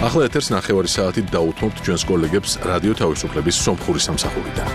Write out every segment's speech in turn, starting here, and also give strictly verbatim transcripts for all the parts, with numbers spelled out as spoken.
ახლა ეთერს ნახევარი საათით დაუთმობთ ჩვენს კოლეგებს რადიო თავისუფლების სომხური სამსახურიდან.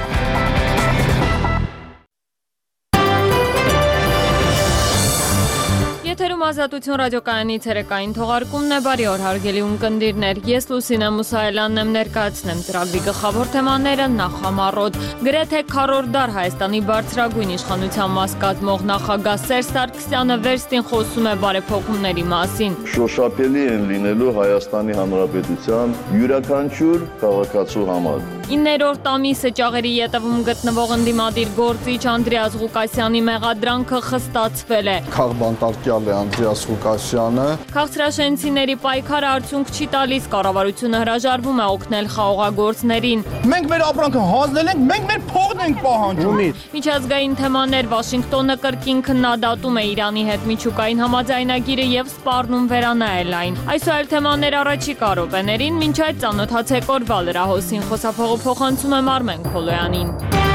Եթերում ազատություն ռադիոկայանի ցերեկային թողարկումն է, բարի օր հարգելի ունկնդիրներ, ես Լուսինե Մուսայելյանն եմ ներկայացնեմ ծրագրի գլխավոր թեմաները նախամարոտ, գրեթե քառորդ դար Հայաստանի բարձրագույն իշխանության մաս կազմող նախագահ Սերժ Սարգսյանը վերստին խոսում է բարեփոխումների մասին։ Շոշափելի են լինելու Հայաստանի Հանրապետության յուրաքանչյուր քաղաքացու համար։ իններորդ ամիսը ճաղերի ետևում գտնվող ընդդիմադիր գործիչ Անդրեաս Ղուկասյանի մեղադրանքը խստացվել է։ Քաղբանտարկյալ է Անդրեաս Ղուկասյանը։ Քաղցրաշենցիների պայքարը արդյունք չի տալիս, կառավարությունը հրաժարվում է օգնել խաղողագործներին։ Մենք մեր ապրանքը հանձնել ենք, մենք մեր փողն ենք պահանջում։ Միջազգային թեմաներ Վաշինգտոնը կրկին քննադատում է Իրանի հետ միջուկային համաձայնագիրը եւ սպառնում վերանայել այն։ Այսօր թեմաներ առաջիկա րոպեներին, մինչ այդ ծանոթացեք օրվա լրահոսին խոսափողը փոխանցում եմ Արմեն Քոլոյանին։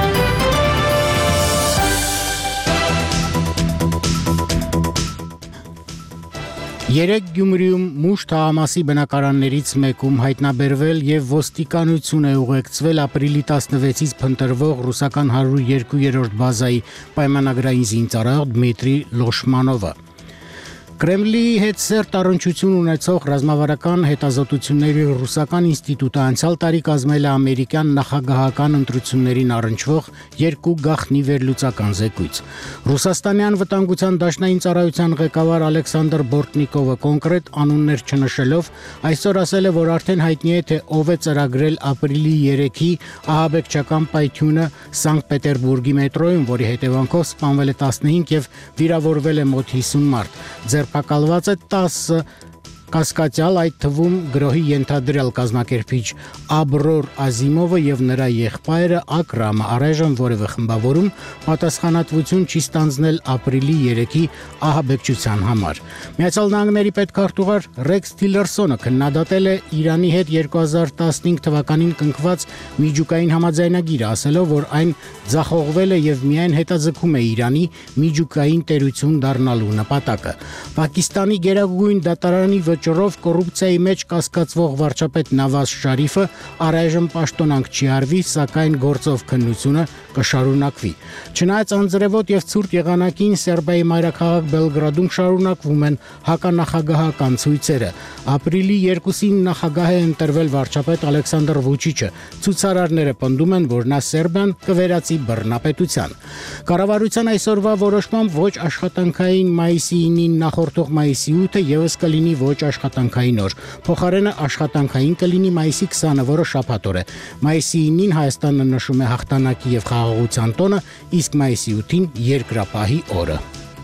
Երեկ Գյումրիում մուշ թաղամասի բնակարաններից մեկում հայտնաբերվել եւ ոստիկանություն է ուղեկցվել ապրիլի տասնվեցից փնտրվող ռուսական հարյուր երկու-րդ բազայի պայմանագրային զինծառայող Դմիտրի Լոշմանովը։ Կրեմլի հետ սերտ առնչություն ունեցող ռազմավարական հետազոտությունների ռուսական ինստիտուտը անցյալ տարի կազմել է ամերիկյան նախագահական ընտրություններին առնչվող երկու գաղտնի վերլուծական զեկույց։ Ռուսաստանյան վտանգության դաշնային ծառայության ղեկավար Ալեքսանդր Բորտնիկովը կոնկրետ անուններ չնշելով այսօր ասել է, որ արդեն հայտնի է, թե ով է ծրագրել ապրիլի երեքի ահաբեկչական պայթյունը Սանկտ Պետերբուրգի մետրոյում, որի հետևանքով սպանվել է տասնհինգ եւ վիրավորվել է մոտ հիսուն մարդ։ Ձերբակալված է տասը կասկածյալ, այդ թվում գրոհի ենթադրյալ կազմակերպիչ Աբրոր Ազիմովը եւ նրա եղբայրը Ակրամը առայժմ որևէ խմբավորում պատասխանատվություն չի ստանձնել ապրիլի երեքի ահաբեկչության համար։ Միացյալ Նահանգների պետքարտուղար Ռեքս Թիլերսոնը քննադատել է Իրանի հետ երկու հազար տասնհինգ թվականին կնքված միջուկային համաձայնագիրը, ասելով, որ այն ձախողվել է եւ միայն հետաձգում է Իրանի միջուկային տերություն դառնալու նպատակը։ Պակիստանի գերագույն դատարանի վճռով կոռուպցիայի մեջ կասկածվող վարչապետ Նավազ Շարիֆը առայժմ պաշտոնանկ չի արվի, սակայն գործով քննությունը կշարունակվի։ Չնայած անձրևոտ եւ ցուրտ եղանակին Սերբիայի մայրաքաղաք Բելգրադում շարունակվում են հականախագահական ցույցերը։ Ապրիլի երկուսին նախագահ է ընտրվել վարչապետ Ալեքսանդր Վուչիչը։ Ցուցարարները պնդում են, որ նա Սերբիան կվերածի բռնապետության։ Կառավարության այսօրվա որոշմամբ ոչ աշխատանքային մայիսի ինին նախորդող մայիսի ութը եւս կլինի ոչ աշխատանքային օր։ Փոխարենը աշխատանքային կլինի մայիսի քսանը, որը շաբաթ օր է։ Մայիսի ինին Հայաստանը նշում է հաղթանակի եւ խաղաղության տոնը, իսկ մայիսի ութին երկրապահի օրը։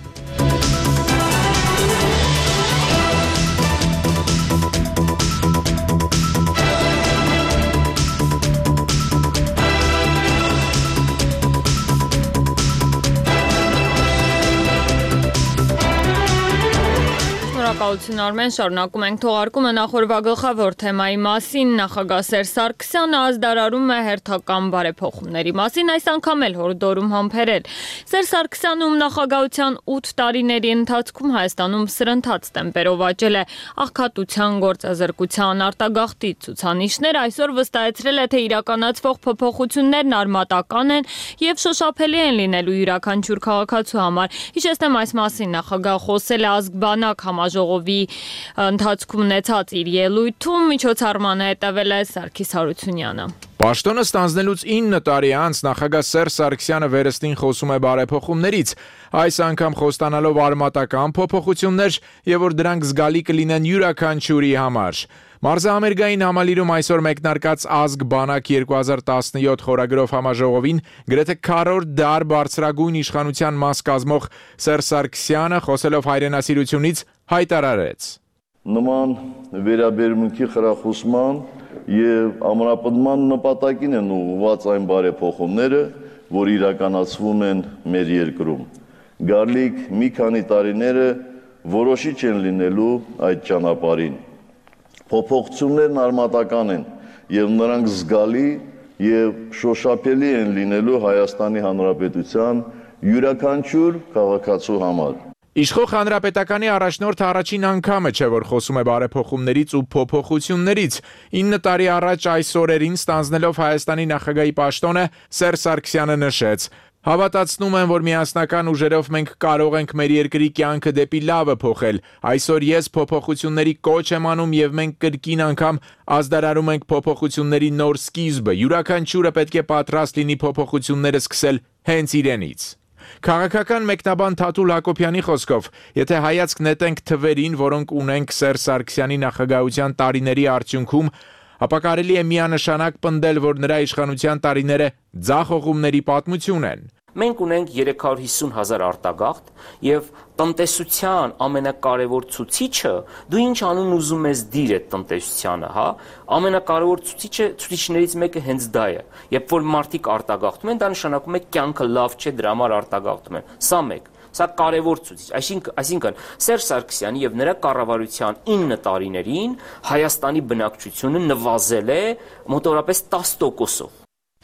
Շնորհակալություն Արմեն, շարունակում ենք թողարկումը նախորդ գլխավոր թեմայի մասին։ Նախագահ Սերժ Սարգսյանը ազդարարում է հերթական բարեփոխումների մասին, այս անգամ էլ հորդորում համբերել։ Սերժ Սարգսյանը, ում նախագահության ութ տարիների ընթացքում Հայաստանում սրընթաց տեմպերով աճել է աղքատության, գործազրկության, արտագաղթի ցուցանիշներ, այսօր վստահեցրել է, թե իրականացվող փոփոխություններն արմատական են եւ շոշափելի են լինելու յուրաքանչյուր քաղաքացու համար։ Հիշեցնեմ, այս մասին նախագահը խոսել է ազգբանակ համաժողովի ընթացքում ունեցած իր ելույթում, միջոցառմանը հետևել է Սարգիս Հարությունյանը։ Պաշտոնը ստանձնելուց ինը տարի անց նախագահ Սերժ Սարգսյանը վերստին խոսում է բարեփոխումներից, այս անգամ խոստանալով արմատական փոփոխություններ եւ որ դրանք զգալի կլինեն յուրաքանչյուրի համար։ Մարզահամերգային համալիրում այսօր մեկնարկած ազգ բանակ երկու հազար տասնյոթ խորագրով համաժողովին գրեթե քառորդ դար բարձրագույն իշխանության մաս կազմող Սերժ Սարգսյանը խոսելով հայրենասիրությունից հայտարարեց. Նման վերաբերմունքի խրախուսման եւ ամրապնդման նպատակին են ուղղված այն բարեփոխումները, որ իրականացվում են մեր երկրում։ Գալիք մի քանի տարիները որոշիչ են լինելու այդ ճանապարհին։ Փոփոխություններն արմատական են եւ նրանք զգալի եւ շոշափելի են լինելու Հայաստանի Հանրապետության յուրաքանչյուր քաղաքացու համար։ Իշխող հանրապետականի առաջնորդը առաջին անգամը չէ, որ խոսում է բարեփոխումներից ու փոփոխություններից։ ինը տարի առաջ այս օրերին ստանձնելով Հայաստանի նախագահի պաշտոնը Սերժ Սարգսյանը նշեց. Հավատացնում եմ, որ միասնական ուժերով մենք կարող ենք մեր երկրի կյանքը դեպի լավը փոխել։ Այսօր ես փոփոխությունների կոչ եմ անում եւ մենք կրկին անգամ ազդարարում ենք փոփոխությունների նոր սկիզբը։ Յուրաքանչյուրը պետք է պատրաստ լինի փոփոխությունները սկսել հենց իրենից։ Քաղաքական մեկնաբան Թաթուլ Հակոբյանի խոսքով, եթե հայացք նետենք թվերին, որոնք ունենք Սերժ Սարգսյանի նախագահության տարիների արդյունքում, ապա կարելի է միանշանակ պնդել, որ նրա իշխանության տարիները ձախողումների պատմություն են։ Մենք ունենք երեք հարյուր հիսուն հազար արտագաղթ եւ տնտեսության ամենակարևոր ցուցիչը, դու ինչ անուն ուզում ես դիր այդ տնտեսությանը, հա, ամենակարևոր ցուցիչը ցուցիչներից մեկը հենց դա է։ Երբ որ մարդիկ արտագաղթում են, դա նշանակում է կյանքը լավ չէ, դրա համար արտագաղթում են։ Սա մեկ։ Սա կարևոր ցուցիչ, այսինքն, այսինքն Սերժ Սարգսյանի եւ նրա կառավարության ինը տարիներին Հայաստանի բնակչությունը նվազել է մոտավորապես տասը տոկոսով։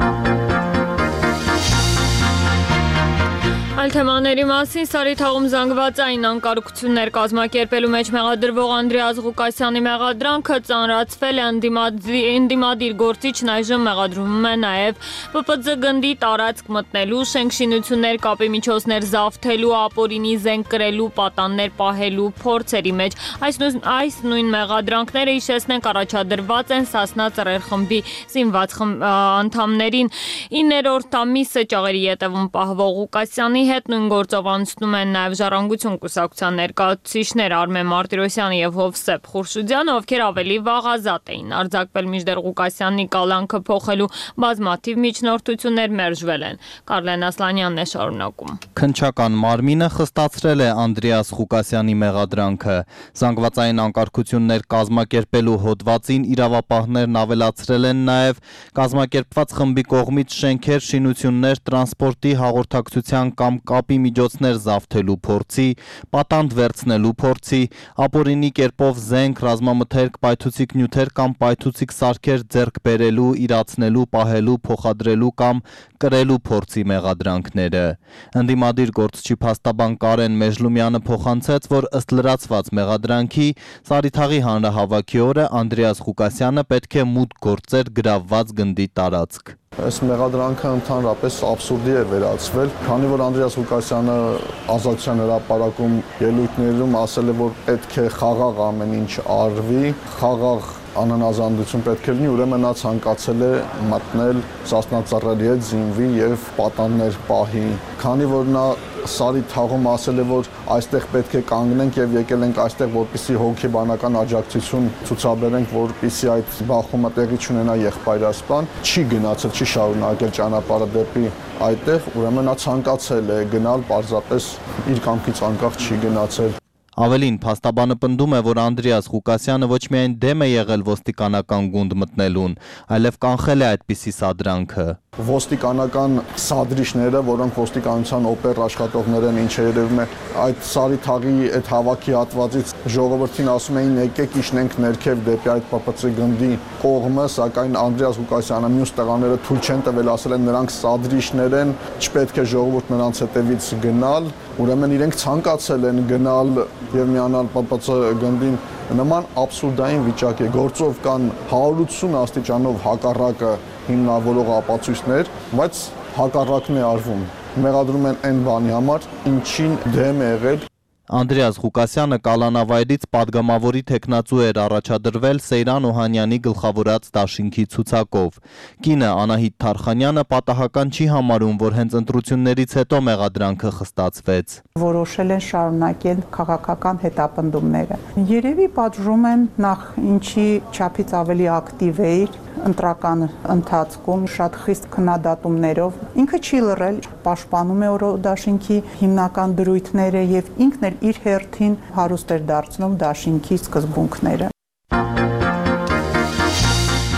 Այլ թեմաների մասին Սարի թաղում զանգվածային անկարգություններ կազմակերպելու մեջ մեղադրվող Անդրեաս Ղուկասյանի մեղադրանքը ծանրացվել է, ընդդիմադիր գործիչն այժմ մեղադրվում է նաև Պ Պ Ձ գնդի տարածք մտնելու, շենքշինություններ, կապի միջոցներ զավթելու, ապօրինի զենք կրելու, պատաններ պահելու փորձերի մեջ։ Այս, այս նույն մեղադրանքները, հիշեցնենք, առաջադրված են Սասնա ծռեր խմբի զինված անդամներին։ իններորդ ամիսը ճաղերի ետևում պահվող Ղուկասյանի հետ նույն գործով անցնում են նաև Ժառանգություն կուսակցության ներկայացուցիչներ Արմեն Մարտիրոսյանը եւ Հովսեփ Խուրշուդյանը, ովքեր ավելի վաղ ազատ էին արձակվել, մինչդեռ Ղուկասյանի կալանքը փոխելու բազմաթիվ միջնորդություններ մերժվել են։ Կարլեն Ասլանյանն է շարունակում։ Քննչական մարմինը խստացրել է Անդրեաս Ղուկասյանի մեղադրանքը։ Զանգվածային անկարգություններ կազմակերպելու հոդվածին իրավապահներն ավելացրել են նաև կազմակերպված խմբի կողմից շենքեր, շինություններ, տրանսպորտի, հաղորդակցության կամ կապի միջոցներ զավթելու փորձի, պատանդ վերցնելու փորձի, ապօրինի կերպով զենք, ռազմամթերք, պայթուցիկ նյութեր կամ պայթուցիկ սարքեր ձեռք բերելու, իրացնելու, պահելու, փոխադրելու կամ կրելու փորձի մեղադրանքները։ Ընդդիմադիր գործչի փաստաբան Կարեն Մեժլումյանը փոխանցեց, որ ըստ լրացված մեղադրանքի Սարիթաղի հանրահավաքի օրը Անդրեաս Ղուկասյանը պետք է մուտք գործեր գրավված գնդի տարածք։ Այս մեղադրանքը ընդհանրապես աբսուրդի է վերածվել, քանի որ Անդրեաս Ղուկասյանը ազատության հրապարակում ելույթներում ասել է, որ պետք է խաղաղ ամեն ինչ արվի, խաղաղ անհնազանդություն պետք է լինի, ուրեմն նա ցանկացել է մտնել Սասնա ծռերի հետ զինվի եւ պատաններ պահի, քանի որ նա Սարի թաղում ասել է, որ այստեղ պետք է կանգնենք եւ եկել ենք այստեղ, որպեսզի հոգեբանական աջակցություն ցուցաբերենք, որպեսզի այդ բախումը տեղի չունենա եղբայրասպան, չի գնացել, չի շարունակել ճանապարհը դեպի այդտեղ, ուրեմն նա ցանկացել է գնալ, պարզապես իր կամքից անկախ չի գնացել։ Ավելին, փաստաբանը պնդում է, որ Անդրեաս Ղուկասյանը ոչ միայն դեմ է եղել ոստիկանական գունդ մտնելուն, այլև կանխել է այդպիսի սադրանքը։ Ոստիկանական սադրիչները, որոնք ոստիկանության օպեր աշխատողներ են, ինչը երևում է այդ Սարի թաղի այդ հավաքի հատվածից ժողովրդին ասում էին եկեք իջնենք ներքև դեպի այդ Պ Պ Ց գնդի կողմը, սակայն Անդրեաս Ղուկասյանը մյուս տղաները թույլ չեն տվել, ասել են նրանք սադրիչներ են, չպետք է ժողովուրդ նրանց հետևից գնալ, ուրեմն իրենք ցանկացել են գնալ եւ միանալ Պ Պ Ց գնդին։ Նման աբսուրդային վիճակ է, գործով կան հարյուր ութսուն աստիճանով հակառակը հիմնավորող ապացույցներ, բայց հակառակն է արվում։ Մեղադրում են այն բանի համար, ինչին դեմ է եղել։ Անդրեաս Ղուկասյանը կալանավայրից падգամավորի թեկնածու էր առաջադրվել Սեյրան Օհանյանի գլխավորած դաշինքի ցուցակով։ Կինը Անահիտ Թարխանյանը պատահական չի համարում, որ հենց ընտրություններից հետո մեղադրանքը խստացվեց։ Որոշել են շարունակել քաղաքական հետապնդումները։ Երևի պատժում են նախ ինչի չափից ավելի ակտիվ էիր ընտրական ընթացքում շատ խիստ քննադատումներով, ինքը չի լռել, պաշտպանում է օրոդաշինքի հիմնական դրույթները եւ ինքն էլ իր հերթին հարուստ էր դարձնում դաշինքի սկզբունքները։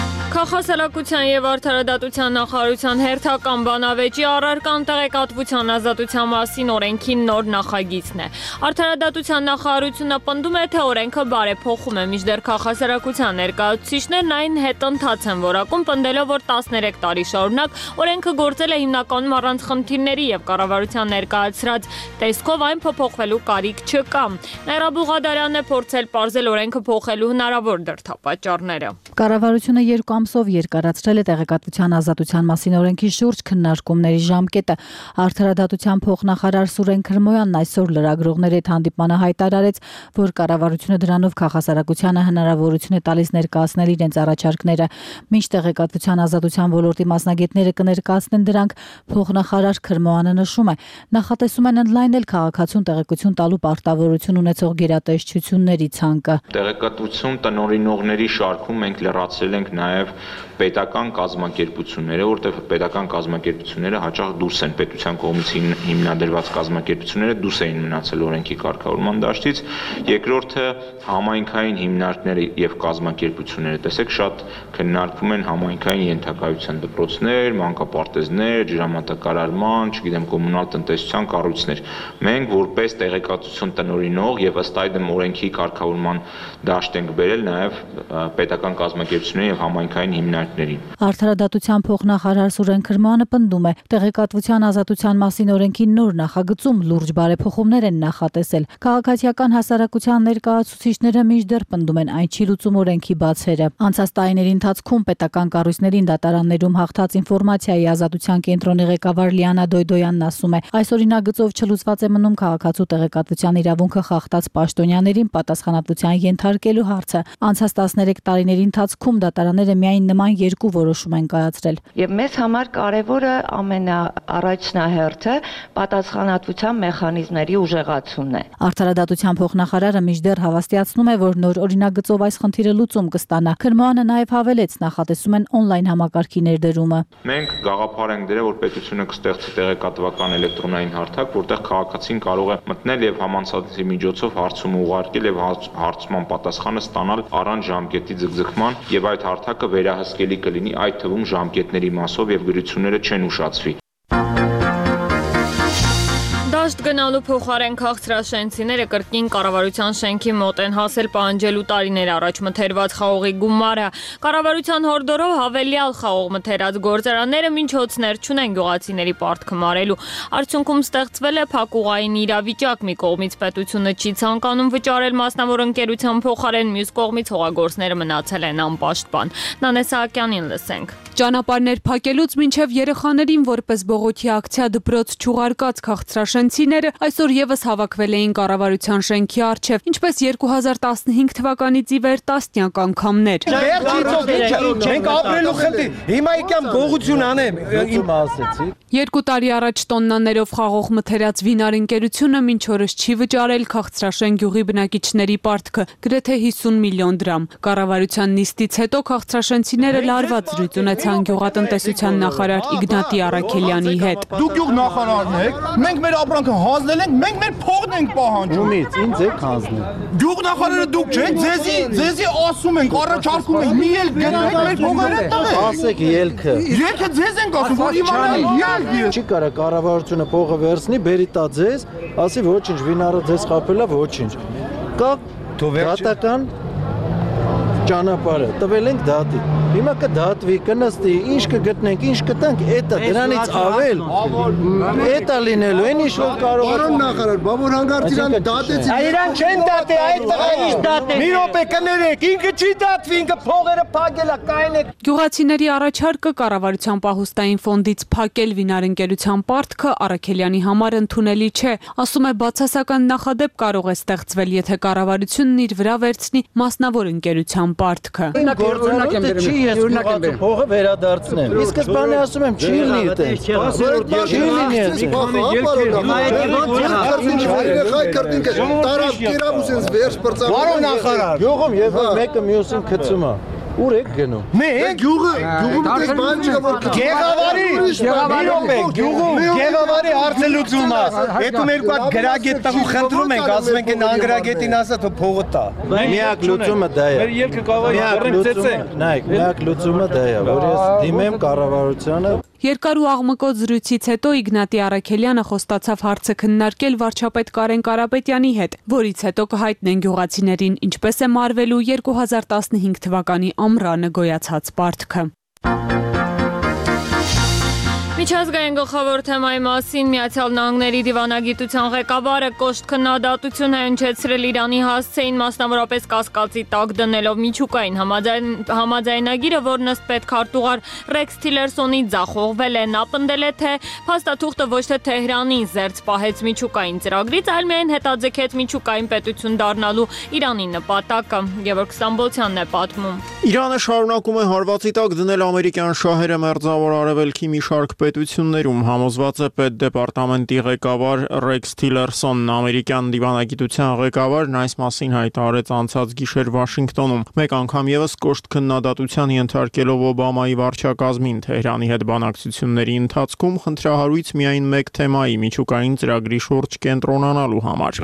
Քաղաքասարակության եւ արդարադատության նախարարության հերթական բանավեճի առարկան տեղեկատվության ազատության մասին օրենքի նոր նախագիծն է։ Արդարադատության նախարարությունը պնդում է, թե օրենքը բարեփոխում է, մինչդեռ քաղաքասարակության ներկայացուցիչներն այն հետընթաց են որակում, պնդելով, որ տասներեք տարի շարունակ օրենքը գործել է հիմնականում առանց խնդիրների եւ կառավարության ներկայացրած տեսքով այն փոփոխվելու կարիք չկա։ Նաիրա Բուղադարյանն է փորձել պարզել օրենքը փոխելու հնարավոր դրդապատճառները։ Կառավարությունը երկու ամսով երկարացրել է տեղեկատվության ազատության մասին օրենքի շուրջ քննարկումների ժամկետը։ Արդարադատության փոխնախարար Սուրեն Քրմոյանն այսօր լրագրողների հետ հանդիպմանը հայտարարեց, որ կառավարությունը դրանով քաղաքասարակությանը հնարավորություն է տալիս ներկայացնել իրենց առաջարկները։ Մինչ տեղեկատվության ազատության ոլորտի մասնագետները կներկայացնեն դրանք, փոխնախարար Քրմոյանը նշում է, նախատեսում են ընդլայնել քաղաքացուն տեղեկություն տալու պարտավորություն ունեցող գերատեսչությունների ցանկը։ Տեղեկատվություն տնօրինողների շարքում մենք լրացրել ենք նաև պետական կազմակերպությունները, որտեղ պետական կազմակերպությունները հաճախ դուրս են պետության կողմից հիմնադրված կազմակերպությունները դուրս էին մնացել օրենքի կարգավորման դաշտից։ Երկրորդը համայնքային հիմնարկները եւ կազմակերպությունները, տեսեք, շատ քննարկվում են համայնքային ենթակայության դպրոցներ, մանկապարտեզներ, ջրամատակարարման, չգիտեմ, կոմունալ տնտեսության կառույցներ։ Մենք որպես տեղեկատվություն տնօրինող եւ ըստ այդմ օրենքի կարգավորման դաշտ ենք բերել նաև պետական կազմակերպությունների եւ համայնքային հիմնարկներին։ Արդարադատության փոխնախարար Սուրեն Քրմոյանը պնդում է, տեղեկատվության ազատության մասին օրենքի նոր նախագծում լուրջ բարեփոխումներ են նախատեսել։ Քաղաքացիական հասարակության ներկայացուցիչները մինչդեռ պնդում են, այն չի լուծում օրենքի բացերը։ Անցած տարիների ընթացքում պետական կառույցներին դատարաններում հաղթած ինֆորմացիայի ազատության կենտրոնի ղեկավար Լիանա Դոյդոյանն ասում է, այս օրինագծով չլուծված է մնում քաղաքացու տեղեկատվության իրավունքը խախտած պաշտոնյաներին պատասխանատվության ենթարկելու հարցը։ Անցած տասներեք տարիների ընթացքում դատարանները միայն նման երկու որոշում են կայացրել։ Եվ մեզ համար կարևորը ամենաառաջնահերթը պատասխանատվության մեխանիզմների ուժեղացումն է։ Արդարադատության փոխնախարարը մինչդեռ հավաստիացնում է, որ նոր օրինագծով այս խնդիրը լուծում կստանա։ Քրմոյանը նաև հավելեց, նախատեսում են օնլայն համակարգի ներդրումը։ Մենք գաղափար ենք դրել, որ պետությունը կստեղծի տեղեկատվական էլեկտրոնային հարթակ, որտեղ քաղաքացին կարող է մտնել եւ համանցանցի միջոցով հարցում ուղարկել եւ հարցման պատասխանը ստանալ առանց ժամկետի ձգձգման եւ այդ հարթակը վերահսկելի կլինի, այդ թվում ժամկետների մասով եւ գրությունները չեն ուշացվի։ Դաշտ գնալու փոխարեն քաղցրաշենցիները կրկին կառավարության շենքի մոտ են հասել պահանջելու տարիներ առաջ մթերված խաղողի գումարը։ Կառավարության հորդորով հավելյալ խաղող մթերած գործարանները մինչ հոցներ չունեն գյուղացիների պարտքը մարելու։ Արդյունքում ստեղծվել է փակուղային իրավիճակ։ Մի կողմից պետությունը չի ցանկանում վճարել մասնավոր ընկերության փոխարեն, մյուս կողմից հողագործները մնացել են անպաշտպան։ Նանե Սահակյանին լսենք։ Ճանապարհներ փակելուց մինչև երեխաներին որպես բողոքի ակցիա դպրոց չուղարկած քաղցրաշենցիները այսօր եւս հավաքվել էին կառավարության շենքի առջև, ինչպես երկու հազար տասնհինգ թվականից ի վեր տասնյակ անգամներ։ Մենք ապրելու խնդիր, հիմա եկամ գողություն անեմ, իմ ասեցի։ Երկու տարի առաջ տոննաներով խաղող մթերած Վինար ընկերությունը մինչ օրս չի վճարել քաղցրաշեն գյուղի բնակիչների պարտքը, գրեթե հիսուն միլիոն դրամ։ Կառավարության նիստից հետո քաղցրաշենցիները լարված զրույց ունեցան գյուղատնտեսության նախարար Իգնատի Առաքելյանի հետ։ Դուք գյուղ նախարարն եք, մենք մեր ապրանքը հանձնել ենք, մենք մեր փողն ենք պահանջում։ Ումից, ինձ եք հանձնել։ Գյուղ նախարարը դուք չեք, ձեզի, ձեզի ասում ենք, առաջարկում ենք, մի ելք գտնեք մեր փողերը տվեք։ Ասեք ելքը։ Ելքը ձեզ ենք ասում, որ իմանալ ելք։ Չի կարա կառավարությունը փողը վերցնի, բերի տա ձեզ, ասի ոչինչ, Վինարը ձեզ խաբելա, ոչինչ։ Կա դատական ճանապարհը, տվել ենք դատի։ Հիմա կդատվի, կնստի, ինչ կգտնենք, ինչ կտանք, էտա դրանից ավել, էտա լինելու, այն ինչ որ կարող է։ Պարոն նախարար, բա որ հանգարց իրան դատեցին։ Իրան չեն դատի, այդ տղան ինչ դատեն։ Մի րոպե կներեք, ինքը չի դատվի, ինքը փողերը փակել է, կային է։ Գյուղացիների առաջարկը կառավարության պահուստային ֆոնդից փակել Վինար ընկերության պարտքը Առաքելյանի համար ընդունելի չէ։ Ասում է, բացասական նախադեպ կարող է ստեղծվել, եթե կառավարությունն իր վրա վերցնի մասնավոր ընկերության պարտքը։ Օրինակ եմ բերում։ Օրինակ եմ բերում։ Փողը վերադարձնեմ։ Իսկ սկզբանե ասում եմ, չի լինի այդպես։ Չի լինի այդպես։ Պարոն նախարար, գյուղում եւ մեկը մյուսին գցում է։ Ուր եք գնում։ Մենք գյուղը, գյուղում դες բան չկա որ Գեղավարի, գեղավարի օպե, գյուղում գեղավարի հարցը լուծում է։ Հետո մեր կողմ գրագետ տղու խնդրում ենք, ասում ենք այն անգրագետին ասա թող փողը տա։ Միակ լուծումը դա է։ Մեր ելքը կավայ ծեցեն։ Նայեք, միակ լուծումը դա է, որ ես դիմեմ կառավարությանը։ Երկար ու աղմկոտ զրույցից հետո Իգնատի Առաքելյանը խոստացավ հարցը քննարկել վարչապետ Կարեն Կարապետյանի հետ, որից հետո կհայտնեն գյուղացիներին ինչպես է մարվելու երկու հազար տասնհինգ թվականի ամռանը գոյացած պարտքը։ Միջազգային գլխավոր թեմայի մասին Միացյալ Նահանգների դիվանագիտության ղեկավարը կոշտ քննադատություն է հնչեցրել Իրանի հասցեին, մասնավորապես կասկածի տակ դնելով միջուկային համաձայնագիրը, որն ըստ պետքարտուղար Ռեքս Թիլերսոնի ձախողվել է։ Նա պնդել է, թե փաստաթուղթը ոչ թե Թեհրանին զերծ պահեց միջուկային ծրագրից, այլ միայն հետաձգեց միջուկային պետություն դառնալու Իրանի նպատակը։ Գևորգ Ստամբոլցյանն է պատմում։ Իրանը շարունակում է հարվածի տակ դնել ամերիկյան շահերը մերձավոր արևելքի մի շարք պետություններում, համոզված է պետդեպարտամենտի ղեկավար Ռեքս Թիլերսոնն։ Ամերիկյան դիվանագիտության ղեկավարն այս մասին հայտարարեց անցած գիշեր Վաշինգտոնում, մեկ անգամ ևս կոշտ քննադատության ենթարկելով Օբամայի վարչակազմին Թեհրանի հետ բանակցությունների ընթացքում խնդրահարույց միայն մեկ թեմայի՝ միջուկային ծրագրի շուրջ կենտրոնանալու համար։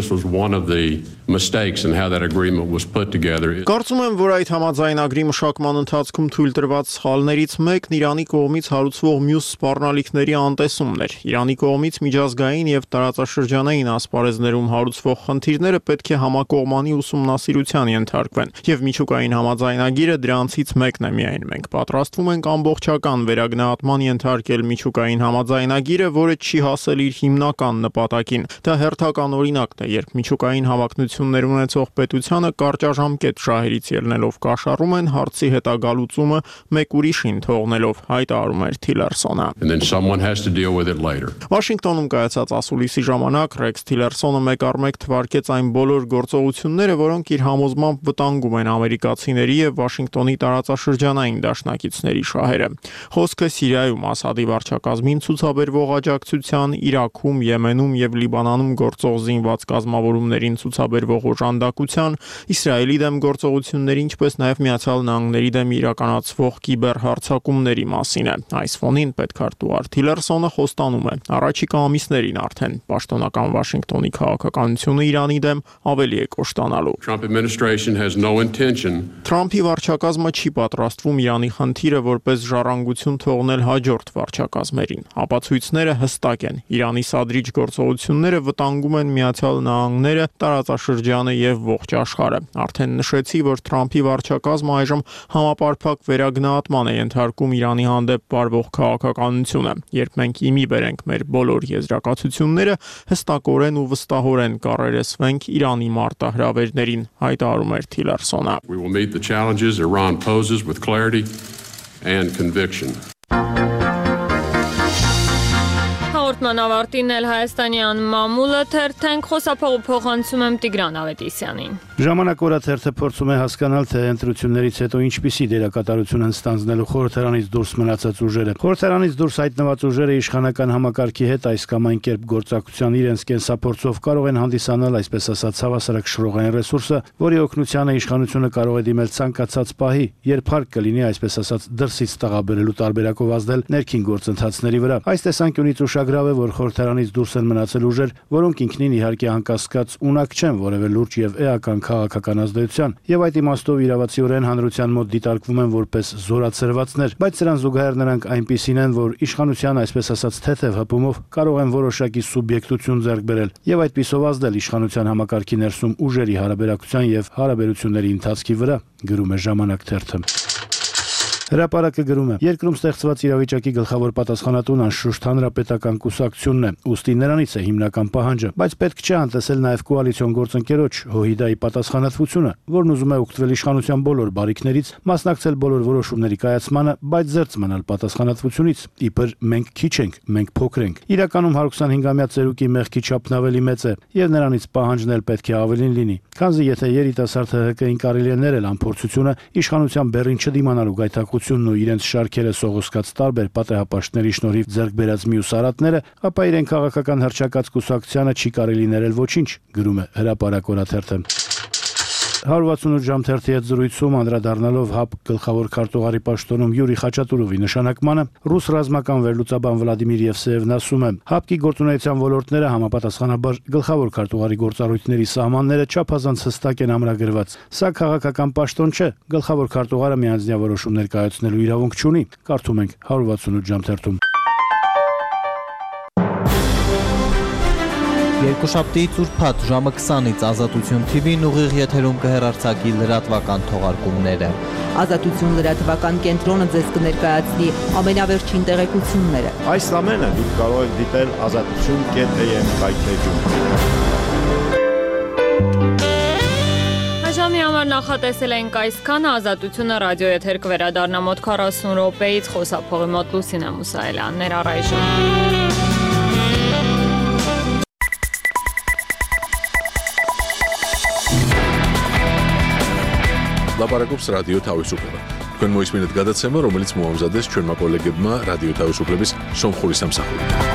Կարծում եմ, որ այդ համաձայնագրի մշակման ընթացքում թույլ տրված սխալներից մեկն Իրանի կողմից հարուցվող մյուս սպառնալիքների անտեսումն էր։ Իրանի կողմից միջազգային եւ տարածաշրջանային ասպարեզներում հարուցվող խնդիրները պետք է համակողմանի ուսումնասիրության ենթարկվեն, եւ միջուկային համաձայնագիրը դրանցից մեկն է միայն։ Մենք պատրաստվում ենք ամբողջական վերագնահատման ենթարկել միջուկային համաձայնագիրը, որը չի հասել իր հիմնական նպատակին։ Դա հերթական օրինակն է, երբ միջուկային հավակնություններ ունեցող պետությանը կարճաժամկետ շահերից ելնելով կաշառում են հարցի հետագալուծումը մեկ ուրիշին թողնելով, հայտարարում էր Թիլերսոնը։ Վաշինգտոնում կայացած ասուլիսի ժամանակ Ռեքս Թիլերսոնը մեկ առ մեկ թվարկեց այն բոլոր գործողությունները, որոնք իր համոզմամբ վտանգում են ամերիկացիների եւ Վաշինգտոնի տարածաշրջանային դաշնակիցների շահերը։ Խոսքը Սիրիայում Ասադի վարչակազմին ցուցաբերվող աջակցության, Իրաքում, Եմենում եւ Լիբանանում գործող զինված կազմավորումներին ցուցաբերվող օժանդակության, Իսրայելի դեմ գործողությունների, ինչպես նաեւ Միացյալ Նահանգների դեմ իրականացվող կիբերհարձակումների մասին է։ Այս ֆոնին պետքարտուղար Թիլերսոնը խոստանում է առաջիկա ամիսներին արդեն պաշտոնական Վաշինգտոնի քաղաքականությունը Իրանի դեմ ավելի է կոշտանալու։ Թրամփի վարչակազմը չի պատրաստվում Իրանի խնդիրը որպես ժառանգություն թողնել հաջորդ վարչակազմերին։ Ապացույցները հստակ են։ Իրանի սադրիչ գործողությունները վտանգում են Միացյալ Նահանգները, տարածաշրջանը եւ ողջ աշխարհը։ Արդեն նշեցի, որ Թրամփի վարչակազմը այժմ համապարփակ վերագնահատման է ենթարկում Իրանի հանդեպ վարվող քաղաքականությունը։ Երբ մենք իմի բերենք մեր բոլոր եզրակացությունները, հստակորեն ու վստահորեն կառերեսվենք Իրանի մարտահրավերներին, հայտարարում էր Թիլերսոնը։ Հաղորդման ավարտին էլ հայաստանյան մամուլը թերթենք, խոսափողու փոխանցում եմ Տիգրան Ավետիսյանին։ Ժամանակ օրաթերթը փորձում է հասկանալ, թե ընտրություններից հետո ինչպիսի դերակատարություն են ստանձնելու խորհրդարանից դուրս մնացած ուժերը։ Խորհրդարանից դուրս հայտնված ուժերը իշխանական համակարգի հետ այս կամ այն կերպ գործակցության իրենց կենսափորձով կարող են հանդիսանալ, այսպես ասած, հավասարակշռողային ռեսուրսը, որի օգնությանը իշխանությունը կարող է դիմել ցանկացած պահի, երբ հարկ կլինի, այսպես ասած, դրսից տղաբերելու տարբերակով ազդել ներքին գործընթացների վրա։ Այս տեսանկյունից ուշագրավ է, որ խորհրդարանից դուրս են մնացել ուժեր, որոնք ինքնին իհարկե անկասկած ունակ չեն որևէ լուրջ եւ էական քաղաքական ազդեցության, եւ այդ իմաստով իրավացիորեն հանրության մոտ դիտարկվում են որպես զորացրվածներ, բայց սրան զուգահեռ նրանք այնպիսին են, որ իշխանության, այսպես ասած, թեթև հպումով կարող են որոշակի սուբյեկտություն ձեռք բերել եւ այդպիսով ազդել իշխանության համակարգի ներսում ուժերի հարաբերակցության եւ հարաբերությունների ընթացքի վրա, գրում է Ժամանակ թերթը։ Հրապարակը գրում է. երկրում ստեղծված իրավիճակի գլխավոր պատասխանատուն անշուշտ հանրապետական կուսակցությունն է, ուստի նրանից է հիմնական պահանջը, բայց պետք չէ անտեսել նաև կոալիցիոն գործընկերոջ Հոհիդայի պատասխանատվությունը, որն ուզում է օգտվել իշխանության բոլոր բարիքներից, մասնակցել բոլոր որոշումների կայացմանը, բայց զերծ մնալ պատասխանատվությունից, իբր մենք քիչ ենք, մենք փոքր ենք։ Իրականում հինգամյա ծերուկի մեղքի չափն ավելի մեծ է, եւ նրանից պահանջն էլ պետք է ավելին լինի, քանզի եթե երիտասարդ ՀՀԿ-ին կարելի է ներել անփորձությունը, իշխանության բեռին չդիմանալու գայթակղությունն ու իրենց շարքերը սողոսկած տարբեր պատեհապաշտների շնորհիվ ձեռք բերած մյուս արատները, ապա իրեն քաղաքական հռչակած կուսակցությանը չի կարելի ներել ոչինչ, գրում է Հրապարակ օրաթերթը։ հարյուր վաթսունութ ժամ թերթի հետ զրույցում անդրադառնալով ՀԱՊ գլխավոր քարտուղարի պաշտոնում Յուրի Խաչատուրովի նշանակմանը, ռուս ռազմական վերլուծաբան Վլադիմիր Եվսեևն ասում է. ՀԱՊԿ-ի գործունեության ոլորտները համապատասխանաբար գլխավոր քարտուղարի գործառույթների սահմանները չափազանց հստակ են ամրագրված։ Սա քաղաքական պաշտոն չէ, գլխավոր քարտուղարը միանձնյա որոշումներ կայացնելու իրավունք չունի, կարդում ենք հարյուր վաթսունութ ժամ թերթում։ Երկուշաբթիից ուրբաթ ժամը քսանից Ազատություն Թի Վին ուղիղ եթերում կհեռարձակի լրատվական թողարկումները։ Ազատություն լրատվական կենտրոնը ձեզ կներկայացնի ամենավերջին տեղեկությունները։ Այս ամենը դուք կարող եք դիտել ազատություն կետ է էմ կայքեջում։ Ժամի համար նախատեսել ենք այսքանը, Ազատությունը ռադիո եթեր կվերադառնա մոտ քառասուն րոպեից, խոսափողի մոտ Լուսինե Մուսայելյանն էր առայժմ։ Լապարակոպս ռադիո թավիսուկլեբը։ Თქვენ მოისმინეთ გადაცემა, რომელიც მოამზადეს ჩვენმა კოლეგებმა რადიო თავისუფლების სომხური სამსახური.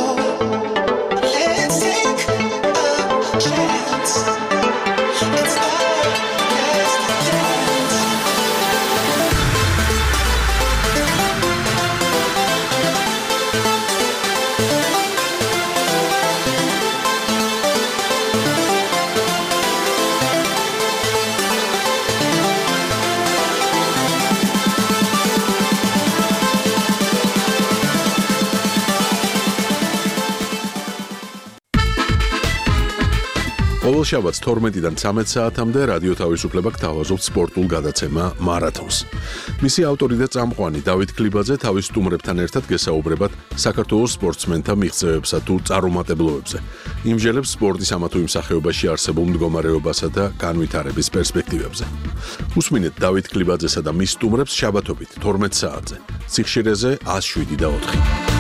It's ყოველ შაბათს თორმეტიდან ცამეტ საათამდე რადიო თავისუფლება გთავაზობთ სპორტულ გადაცემა მარათონს. მისი ავტორი და წამყვანი დავით კლიბაძე თავის სტუმრებთან ერთად გესაუბრებათ საქართველოს სპორტსმენთა მიღწევებსა თუ წარუმატებლობებზე. იმჟელებს სპორტის ამა თუ იმ სახეობაში არსებულ მდგომარეობასა და განვითარების პერსპექტივებზე. უსმინეთ დავით კლიბაძესა და მის სტუმრებს შაბათობით თორმეტ საათზე. სიხშირეზე ათს შვიდი და ოთხი.